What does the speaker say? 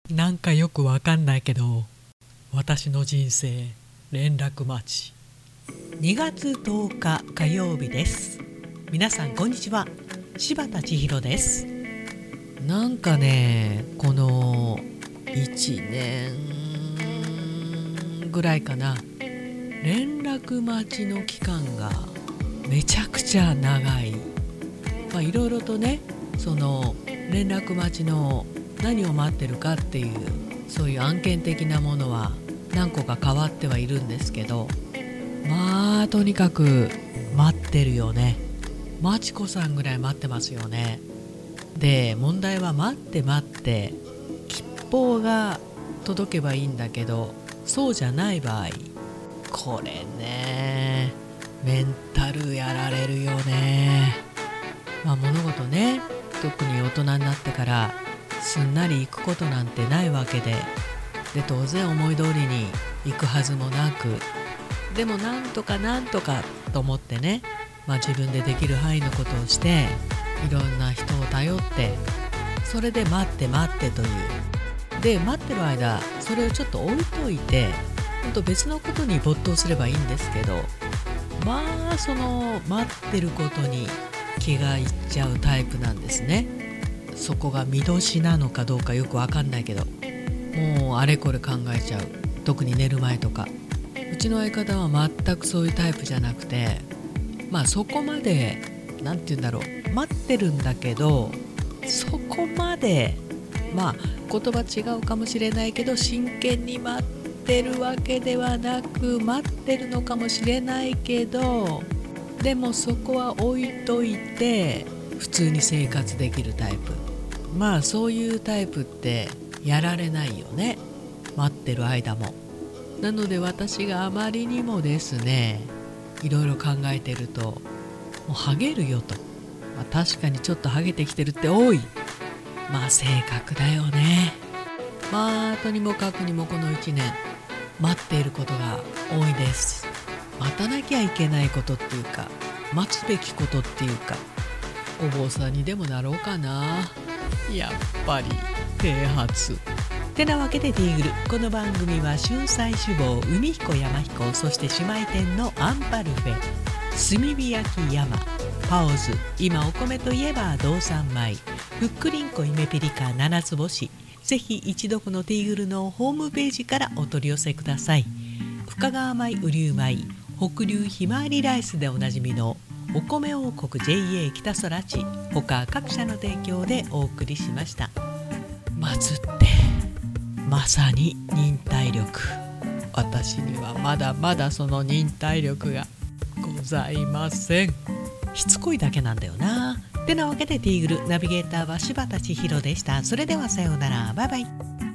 なんかよくわかんないけど、私の人生連絡待ち。2月10日火曜日です。皆さんこんにちは、柴田千尋です。なんかね、この1年ぐらいかな、連絡待ちの期間がめちゃくちゃ長い。いろいろとね、その連絡待ちの何を待ってるかっていう、そういう案件的なものは何個か変わってはいるんですけど、とにかく待ってるよね。まちこさんぐらい待ってますよね。で、問題は待って吉報が届けばいいんだけど、そうじゃない場合、これね、メンタルやられるよね。物事ね、特に大人になってからすんなり行くことなんてないわけで、当然思い通りに行くはずもなく、でもなんとかと思ってね、自分でできる範囲のことをして、いろんな人を頼って、それで待ってという。で、待ってる間、それをちょっと置いといて、別のことに没頭すればいいんですけど、その待ってることに気がいっちゃうタイプなんですね。そこが見年なのかどうかよくわかんないけど、もうあれこれ考えちゃう。特に寝る前とか。うちの相方は全くそういうタイプじゃなくて、そこまでなんて言うんだろう、待ってるんだけど、そこまで言葉違うかもしれないけど、真剣に待ってるわけではなく、待ってるのかもしれないけど、でもそこは置いといて普通に生活できるタイプ。そういうタイプってやられないよね、待ってる間も。なので私があまりにもですね、いろいろ考えてると、もうハゲるよと。確かにちょっとハゲてきてるって多い。性格だよね。とにもかくにもこの1年待っていることが多いです。待たなきゃいけないことっていうか、待つべきことっていうか、お坊さんにでもなろうかな。やっぱり剃髪てなわけで、ティーグル、この番組は春菜志望、海彦山彦、そして姉妹店のアンパルフェ、炭火焼き山、パオズ、今お米といえば道産米、ふっくりんこイメピリカ七つ星。ぜひ一度このティーグルのホームページからお取り寄せください。深川米、雨竜米、北流ひまわりライスでおなじみのお米王国 JA 北空地、他各社の提供でお送りしました。待つってまさに忍耐力。私にはまだまだその忍耐力がございません。しつこいだけなんだよな。てなわけで、ティーグルナビゲーターは柴田千尋でした。それではさようなら、バイバイ。